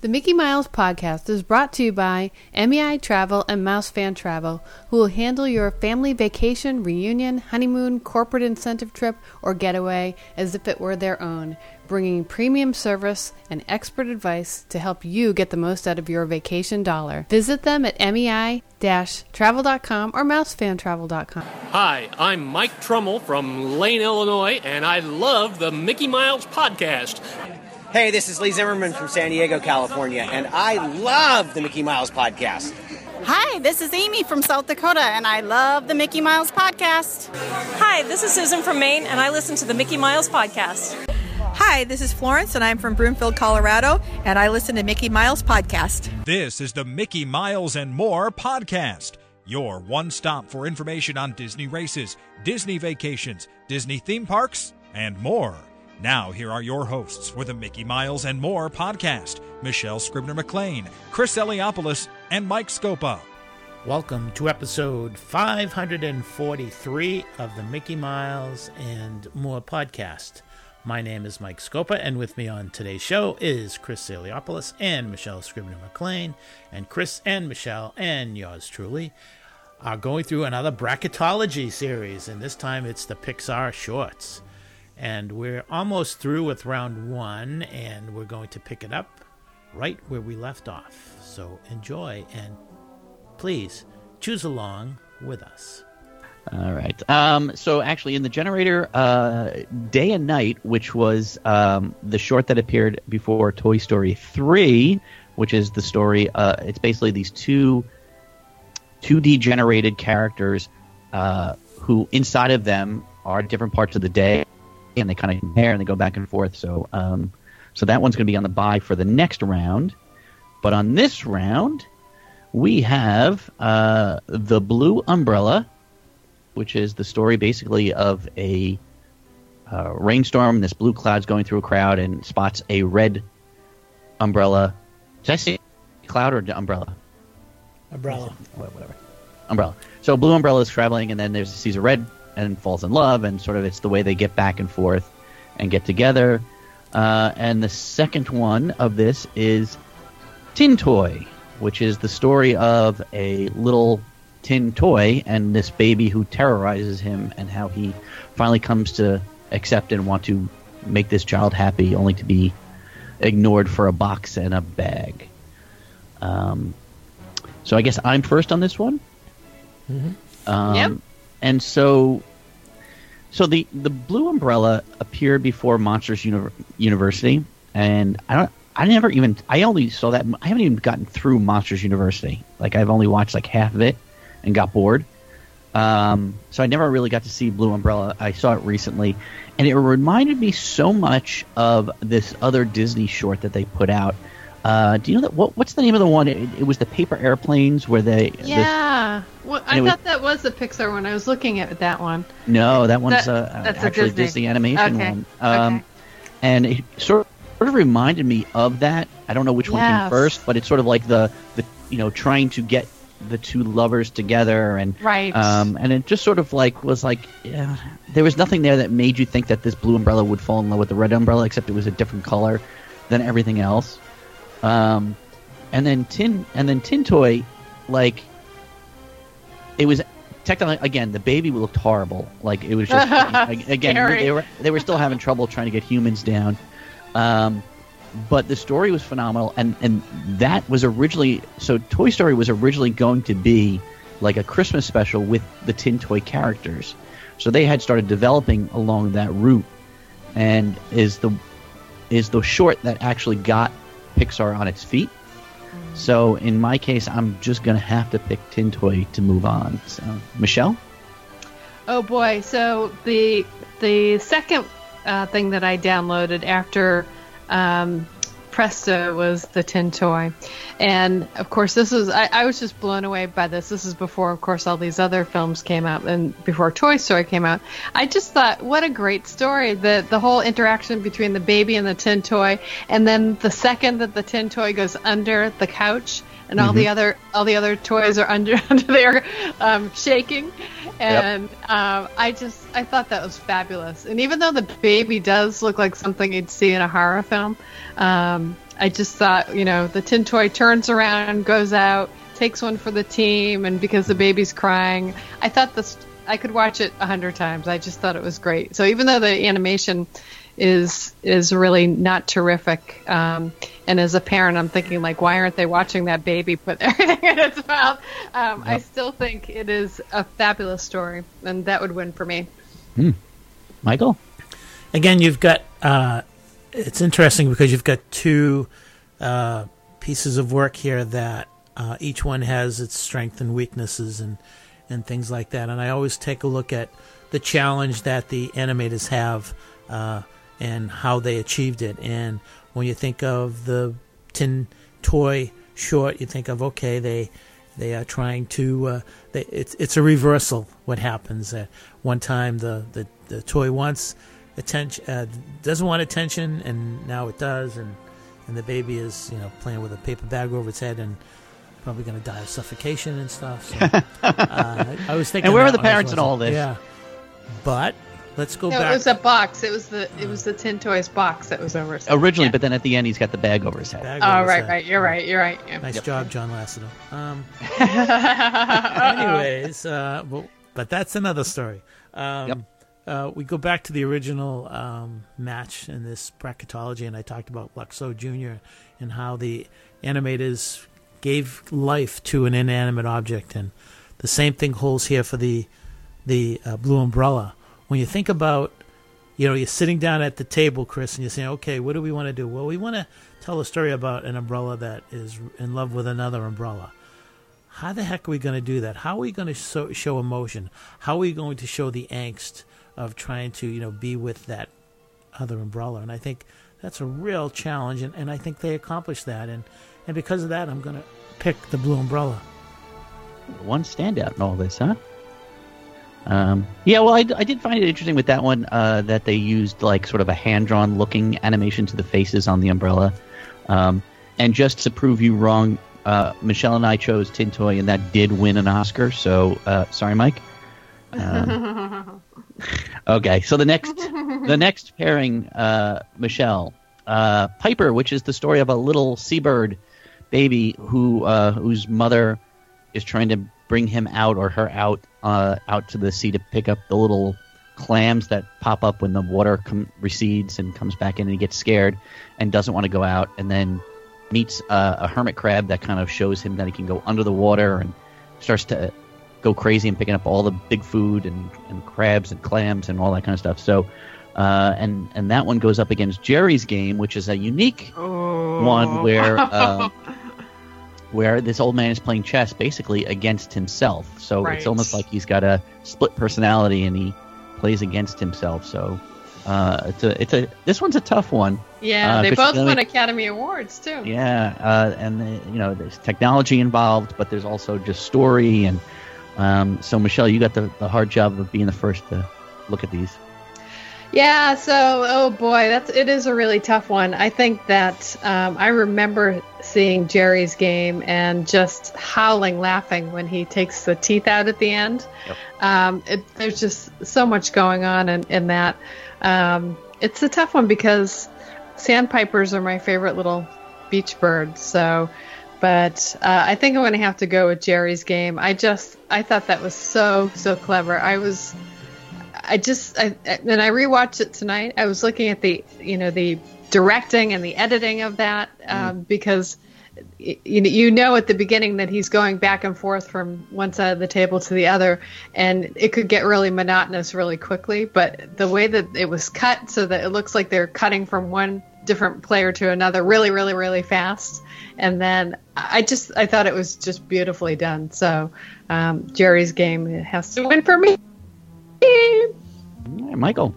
The Mickey Miles podcast is brought to you by MEI Travel and Mouse Fan Travel, who will handle your family vacation, reunion, honeymoon, corporate incentive trip, or getaway as if it were their own, bringing premium service and expert advice to help you get the most out of your vacation dollar. Visit them at MEI-travel.com or mousefantravel.com. Hi, I'm Mike Trummel from Lane, Illinois, and I love the Mickey Miles podcast. Hey, this is Lee Zimmerman from San Diego, California, and I love the Mickey Miles podcast. Hi, this is Amy from South Dakota, and I love the Mickey Miles podcast. Hi, this is Susan from Maine, and I listen to the Mickey Miles podcast. Hi, this is Florence, and I'm from Broomfield, Colorado, and I listen to Mickey Miles podcast. This is the Mickey Miles and More podcast, your one stop for information on Disney races, Disney vacations, Disney theme parks, and more. Now, here are your hosts for the Mickey Miles and More podcast, Michelle Scribner-McLean, Chris Eliopoulos, and Mike Scopa. Welcome to episode 543 of the Mickey Miles and More podcast. My name is Mike Scopa, and with me on today's show is Chris Eliopoulos and Michelle Scribner-McLean. And Chris and Michelle, and yours truly, are going through another bracketology series, and this time it's the Pixar shorts. And we're almost through with round one, and we're going to pick it up right where we left off. So enjoy, and please choose along with us. All right. So actually in the generator, Day and Night, which was the short that appeared before Toy Story 3, which is the story, it's basically these 2D generated characters who inside of them are different parts of the day, and they kind of compare and they go back and forth. So so that one's going to be on the bye for the next round. But on this round, we have The Blue Umbrella, which is the story basically of a rainstorm. This blue cloud's going through a crowd and spots a red umbrella. Did I say cloud or umbrella? Umbrella. Whatever. Umbrella. So Blue Umbrella is traveling, and then sees a red and falls in love, and sort of it's the way they get back and forth and get together. And the second one of this is Tin Toy, which is the story of a little tin toy and this baby who terrorizes him, and how he finally comes to accept and want to make this child happy, only to be ignored for a box and a bag. So I guess I'm first on this one. Mm-hmm. Yep. And so the Blue Umbrella appeared before Monsters University, and I only saw that. I haven't even gotten through Monsters University. Like, I've only watched like half of it and got bored. So I never really got to see Blue Umbrella. I saw it recently, and it reminded me so much of this other Disney short that they put out. Do you know that? What's the name of the one? It was the paper airplanes where they. Yeah, I thought that was the Pixar one. I was looking at that one. No, that one's that's actually a Disney animation one. Okay. And it sort of reminded me of that. I don't know which one came first, but it's sort of like the trying to get the two lovers together, and right. And it just sort of was like there was nothing there that made you think that this Blue Umbrella would fall in love with the red umbrella, except it was a different color than everything else. And then Tin Toy, like, it was technically, again, the baby looked horrible. Like, it was just again they were still having trouble trying to get humans down. But the story was phenomenal, and that was originally, so Toy Story was originally going to be like a Christmas special with the Tin Toy characters. So they had started developing along that route, and is the short that actually got Pixar on its feet. So in my case, I'm just going to have to pick Tin Toy to move on. So, Michelle? Oh boy, so the second thing that I downloaded after Presto was the Tin Toy. And of course I was just blown away by this. This is before, of course, all these other films came out and before Toy Story came out. I just thought, what a great story. The whole interaction between the baby and the Tin Toy, and then the second that the Tin Toy goes under the couch and all the other toys are under there shaking. And I thought that was fabulous. And even though the baby does look like something you'd see in a horror film, I just thought, the tin toy turns around, goes out, takes one for the team, and because the baby's crying, I thought I could watch it 100 times. I just thought it was great. So even though the animation is really not terrific, and as a parent, I'm thinking, like, why aren't they watching that baby put everything in its mouth? I still think it is a fabulous story, and that would win for me. Michael? Again, you've got, it's interesting because you've got two pieces of work here that each one has its strengths and weaknesses and things like that. And I always take a look at the challenge that the animators have and how they achieved it. And when you think of the tin toy short, you think of, okay, they are trying to, it's a reversal what happens. One time the toy wants attention, doesn't want attention, and now it does, and the baby is playing with a paper bag over its head and probably going to die of suffocation and stuff. So, I was thinking, and where are the parents in all this? Yeah, but let's go back. It was a box. It was the Tin Toys box that was over his head. Originally, but then at the end he's got the bag over his head. Right. You're right. Yeah. Nice job, John Lasseter. Anyways, but that's another story. We go back to the original match in this bracketology, and I talked about Luxo Jr. and how the animators gave life to an inanimate object, and the same thing holds here for the Blue Umbrella. When you think about, you're sitting down at the table, Chris, and you're saying, okay, what do we want to do? Well, we want to tell a story about an umbrella that is in love with another umbrella. How the heck are we going to do that? How are we going to show emotion? How are we going to show the angst of trying to, be with that other umbrella? And I think that's a real challenge, and I think they accomplished that. And because of that, I'm going to pick the Blue Umbrella. One standout in all this, huh? Well, I did find it interesting with that one that they used like sort of a hand-drawn looking animation to the faces on the umbrella. And just to prove you wrong, Michelle and I chose Tin Toy, and that did win an Oscar. So, sorry, Mike. Okay, so the next pairing, Michelle, Piper, which is the story of a little seabird baby whose mother is trying to bring him out or her out to the sea to pick up the little clams that pop up when the water recedes and comes back in, and he gets scared and doesn't want to go out, and then meets a hermit crab that kind of shows him that he can go under the water and starts to go crazy and picking up all the big food and crabs and clams and all that kind of stuff. So and that one goes up against Jerry's Game, which is a unique one where this old man is playing chess basically against himself. So It's almost like he's got a split personality and he plays against himself. So this one's a tough one. Yeah, they both won Academy Awards too. Yeah, and there's technology involved, but there's also just story. And so Michelle, you got the hard job of being the first to look at these. Yeah, so, oh boy, it is a really tough one. I think that I remember seeing Jerry's Game and just howling laughing when he takes the teeth out at the end. Yep. There's just so much going on in that. It's a tough one because sandpipers are my favorite little beach birds. So, but I think I'm going to have to go with Jerry's Game. I thought that was so clever. I rewatched it tonight. I was looking at the directing and the editing of that because at the beginning that he's going back and forth from one side of the table to the other, and it could get really monotonous really quickly. But the way that it was cut so that it looks like they're cutting from one different player to another really, really, really fast. And then I thought it was just beautifully done. So Jerry's Game has to win for me. Michael.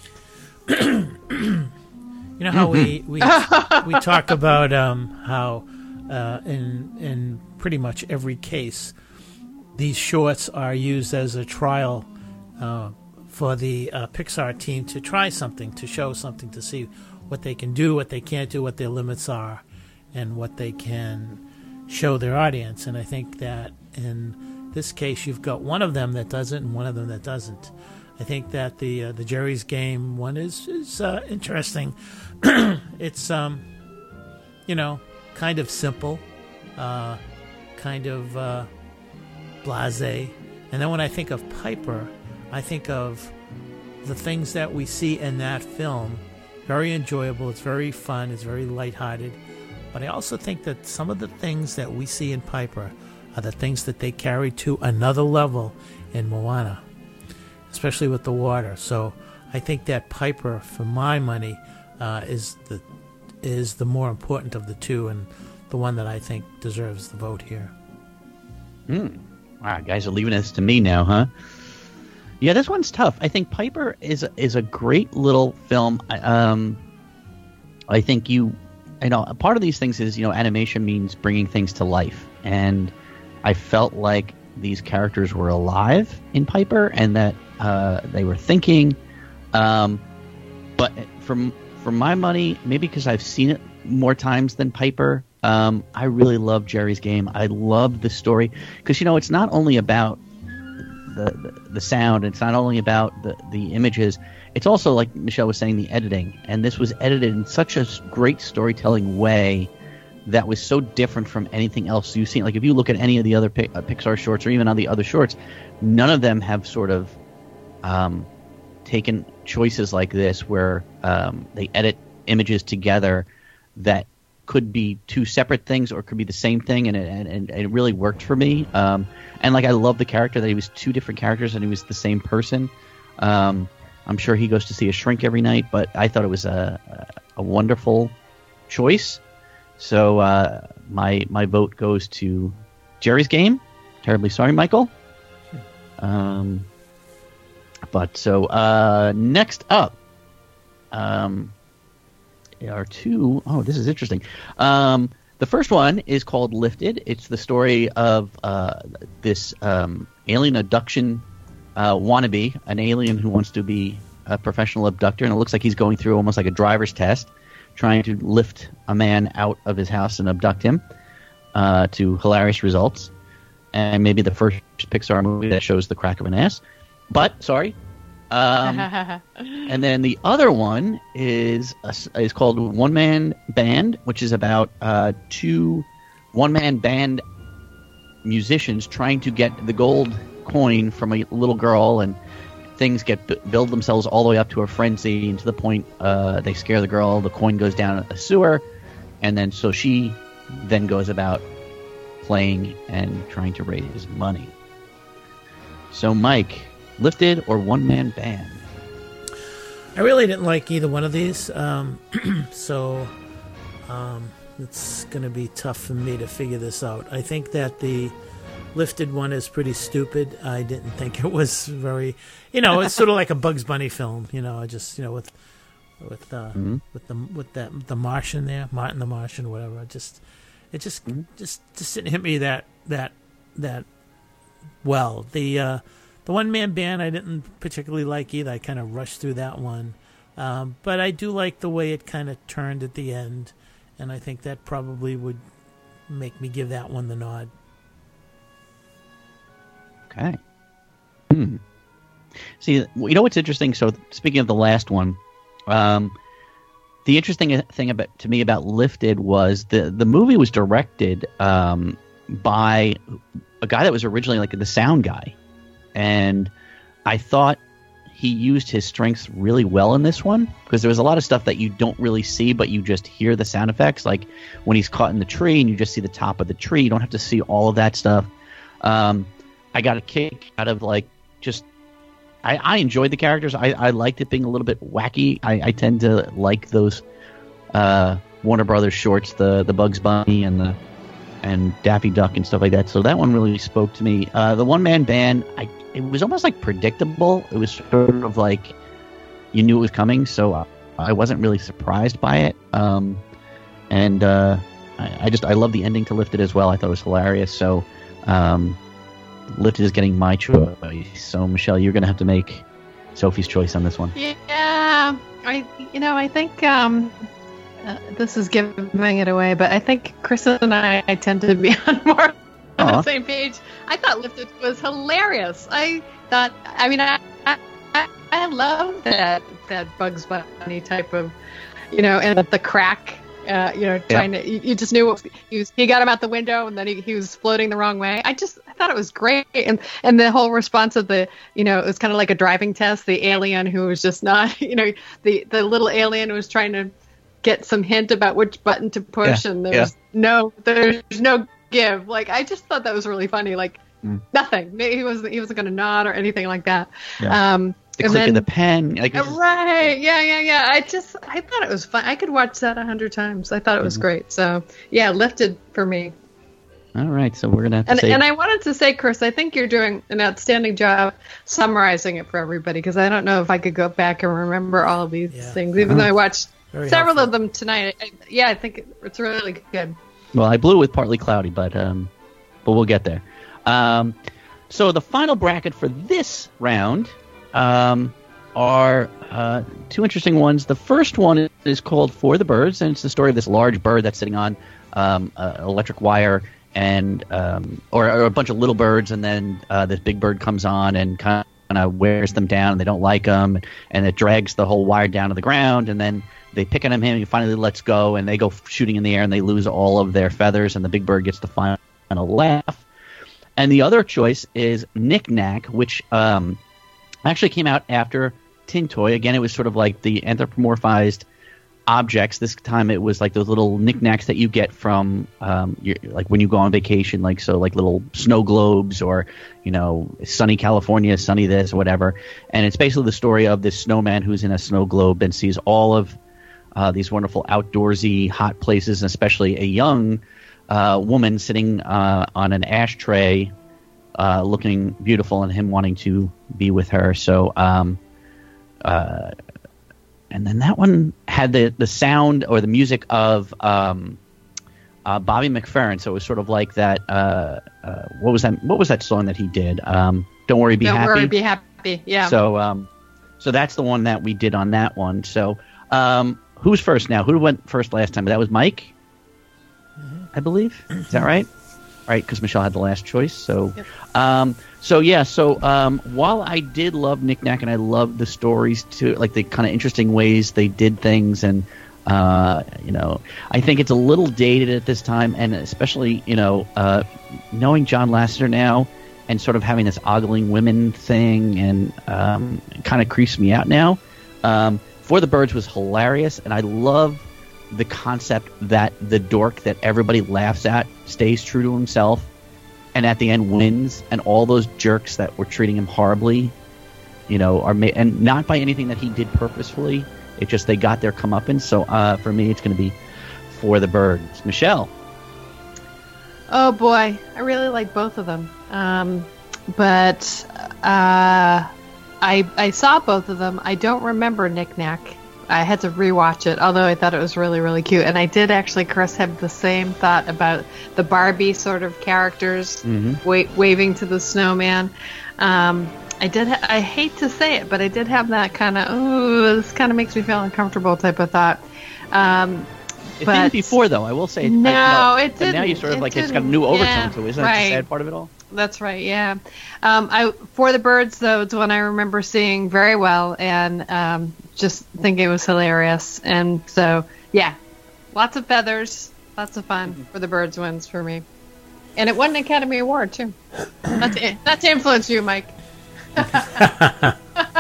You know how we talk about how in pretty much every case these shorts are used as a trial for the Pixar team to try something, to show something, to see what they can do, what they can't do, what their limits are, and what they can show their audience. And I think that in this case you've got one of them that does it and one of them that doesn't. I think that the Jerry's Game one is interesting. It's kind of simple, kind of blasé. And then when I think of Piper, I think of the things that we see in that film. Very enjoyable. It's very fun. It's very lighthearted. But I also think that some of the things that we see in Piper are the things that they carry to another level in Moana, especially with the water. So I think that Piper, for my money, is the more important of the two, and the one that I think deserves the vote here. Wow, guys are leaving this to me now, huh? Yeah, this one's tough. I think Piper is a great little film. I think a part of these things is, animation means bringing things to life, and I felt like these characters were alive in Piper, and that they were thinking. But from my money, maybe because I've seen it more times than Piper, I really love Jerry's Game. I love the story because it's not only about the sound. It's not only about the images. It's also, like Michelle was saying, the editing. And this was edited in such a great storytelling way that was so different from anything else you've seen. Like if you look at any of the other Pixar shorts or even on the other shorts, none of them have sort of taken choices like this where they edit images together that could be two separate things or could be the same thing, and it really worked for me. And like I love the character that he was two different characters and he was the same person. I'm sure he goes to see a shrink every night, but I thought it was a wonderful choice. So my vote goes to Jerry's Game. Terribly sorry, Michael. But so next up are two. Oh, this is interesting. The first one is called Lifted. It's the story of this alien abduction wannabe, an alien who wants to be a professional abductor, and it looks like he's going through almost like a driver's test, trying to lift a man out of his house and abduct him to hilarious results. And maybe the first Pixar movie that shows the crack of an ass. But, sorry. And then the other one is called One Man Band, which is about two one-man band musicians trying to get the gold coin from a little girl, and things build themselves all the way up to a frenzy, and to the point they scare the girl, the coin goes down a sewer, and then so she then goes about playing and trying to raise money. So, Mike, Lifted or One Man Band? I really didn't like either one of these, so it's going to be tough for me to figure this out. I think that the Lifted one is pretty stupid. I didn't think it was very, it's sort of like a Bugs Bunny film, just with the Martian there, Martin the Martian, whatever. It just didn't hit me that well. The one-man band I didn't particularly like either. I kind of rushed through that one. But I do like the way it kind of turned at the end, and I think that probably would make me give that one the nod. Okay. See, what's interesting? So, speaking of the last one, the interesting thing about Lifted was the movie was directed by a guy that was originally like the sound guy. And I thought he used his strengths really well in this one, because there was a lot of stuff that you don't really see, but you just hear the sound effects. Like when he's caught in the tree and you just see the top of the tree. You don't have to see all of that stuff. I got a kick out of I enjoyed the characters. I liked it being a little bit wacky. I tend to like those Warner Brothers shorts, the Bugs Bunny and Daffy Duck and stuff like that. So that one really spoke to me. The One Man Band, it was almost like predictable. It was sort of like you knew it was coming, so I wasn't really surprised by it. And I love the ending to Lifted as well. I thought it was hilarious. So Lifted is getting my choice. So Michelle, you're going to have to make Sophie's choice on this one. Yeah, I think this is giving it away, but I think Chris and I tend to be on the same page. I thought Lifted was hilarious. I love that Bugs Bunny type of, and the crack trying to. You just knew he got him out the window, and then he was floating the wrong way. I thought it was great, and the whole response of it was kind of like a driving test. The alien who was just not, the little alien who was trying to get some hint about which button to push, and there's no give. Like, I just thought that was really funny. Like, nothing. He wasn't going to nod or anything like that. Yeah. The click of the pen. Like, right. Yeah. I thought it was fun. I could watch that 100 times. I thought it was great. So, yeah, lifted for me. All right. So we're going to have to say... And I wanted to say, Chris, I think you're doing an outstanding job summarizing it for everybody, because I don't know if I could go back and remember all of these things, even though I watched several of them tonight. I think it's really good. Well, I blew with Partly Cloudy, but we'll get there. So the final bracket for this round... are two interesting ones. The first one is called For the Birds, and it's the story of this large bird that's sitting on an electric wire, and or a bunch of little birds, and then this big bird comes on and kind of wears them down, and they don't like them, and it drags the whole wire down to the ground, and then they pick on him, and he finally lets go, and they go shooting in the air, and they lose all of their feathers, and the big bird gets the final laugh. And the other choice is Knick Knack, which actually came out after Tin Toy. Again, it was sort of like the anthropomorphized objects. This time it was like those little knickknacks that you get from like when you go on vacation, like little snow globes, or sunny California, sunny this or whatever. And it's basically the story of this snowman who's in a snow globe and sees all of these wonderful outdoorsy hot places, and especially a young woman sitting on an ashtray looking beautiful, and him wanting to be with her. So and then that one had the sound or the music of Bobby McFerrin. So it was sort of like that what was that song that he did? Don't Worry Be Happy. Don't Worry Be Happy. Yeah. So that's the one that we did on that one. So who's first now? Who went first last time? That was Mike, I believe. Is that right? Right, because Michelle had the last choice. So, yep. While I did love Knick Knack, and I loved the stories too, like the kind of interesting ways they did things, and I think it's a little dated at this time, and especially knowing John Lasseter now, and sort of having this ogling women thing, and it kind of creeps me out now. For the Birds was hilarious, and I love the concept that the dork that everybody laughs at stays true to himself, and at the end wins, and all those jerks that were treating him horribly, are made, and not by anything that he did purposefully. It's just they got their comeuppance. So for me, it's going to be For the Birds. Michelle. Oh boy, I really like both of them, but I saw both of them. I don't remember Knick Knack. I had to rewatch it, although I thought it was really, really cute. And I did actually, Chris, have the same thought about the Barbie sort of characters waving to the snowman. I hate to say it, but I did have that kind of, this kind of makes me feel uncomfortable type of thought. It didn't before, though. I will say. No, it didn't. But now you sort of it's got a new overtone to it. Isn't that the sad part of it all? That's right, yeah. For the Birds, though, it's one I remember seeing very well, and just thinking it was hilarious. And so, yeah, lots of feathers, lots of fun. For the Birds wins for me. And it won an Academy Award, too. Not to influence you, Mike. Not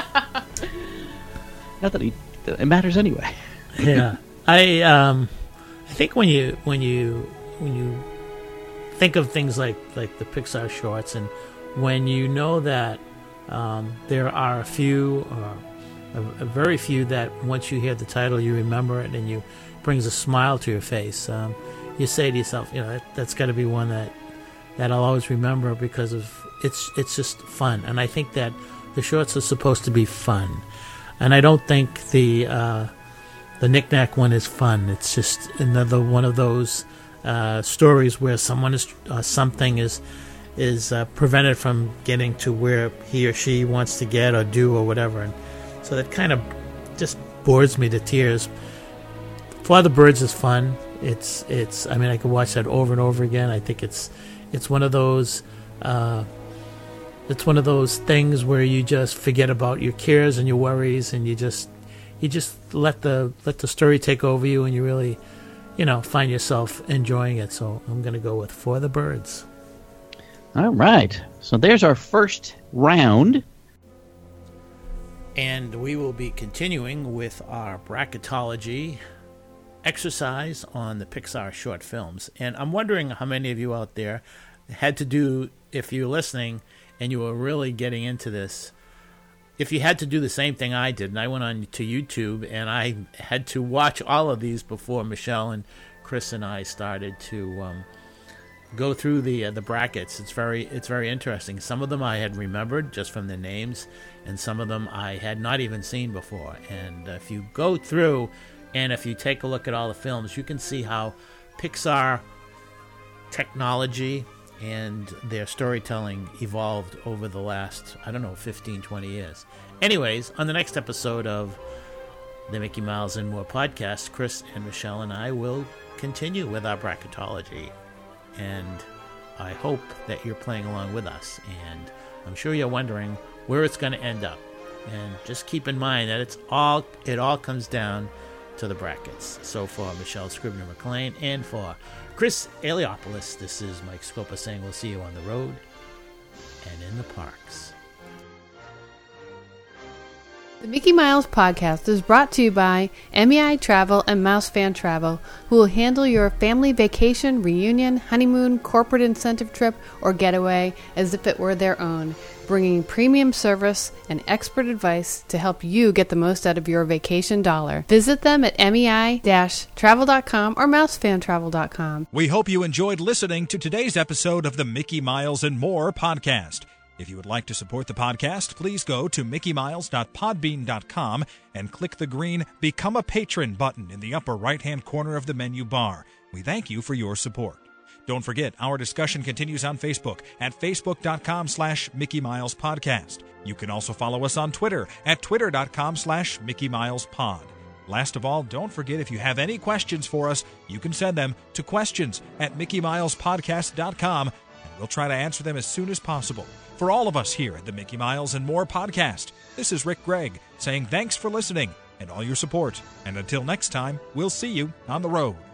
that it matters anyway. Yeah. I think when you think of things like the Pixar shorts, and when you know that there are a few, a very few that once you hear the title you remember it and you brings a smile to your face, you say to yourself, that's got to be one that I'll always remember, because of it's just fun. And I think that the shorts are supposed to be fun, and I don't think the Knick Knack one is fun. It's just another one of those stories where something is prevented from getting to where he or she wants to get or do or whatever, and so that kind of just bores me to tears. For the Birds is fun. It's I mean, I could watch that over and over again. I think it's one of those things where you just forget about your cares and your worries, and you just let the story take over you, and you really find yourself enjoying it. So I'm going to go with For the Birds. All right. So there's our first round. And we will be continuing with our bracketology exercise on the Pixar short films. And I'm wondering how many of you out there had to do, if you're listening and you were really getting into this, if you had to do the same thing I did, and I went on to YouTube and I had to watch all of these before Michelle and Chris and I started to go through the brackets. It's very interesting. Some of them I had remembered just from the names, and some of them I had not even seen before. And if you go through and if you take a look at all the films, you can see how Pixar technology and their storytelling evolved over the last, 15, 20 years. Anyways, on the next episode of the Mickey Miles and More podcast, Chris and Michelle and I will continue with our bracketology. And I hope that you're playing along with us. And I'm sure you're wondering where it's going to end up. And just keep in mind that it all comes down to the brackets. So for Michelle Scribner McLean and for Chris Eliopoulos, this is Mike Scopa saying we'll see you on the road and in the parks. The Mickey Miles podcast is brought to you by MEI Travel and Mouse Fan Travel, who will handle your family vacation, reunion, honeymoon, corporate incentive trip, or getaway as if it were their own, bringing premium service and expert advice to help you get the most out of your vacation dollar. Visit them at MEI-travel.com or mousefantravel.com. We hope you enjoyed listening to today's episode of the Mickey Miles and More podcast. If you would like to support the podcast, please go to mickeymiles.podbean.com and click the green Become a Patron button in the upper right-hand corner of the menu bar. We thank you for your support. Don't forget, our discussion continues on Facebook at facebook.com/Mickey Miles Podcast. You can also follow us on Twitter at twitter.com/Mickey Miles Pod. Last of all, don't forget, if you have any questions for us, you can send them to questions@MickeyMilesPodcast.com, and we'll try to answer them as soon as possible. For all of us here at the Mickey Miles and More podcast, this is Rick Gregg saying thanks for listening and all your support. And until next time, we'll see you on the road.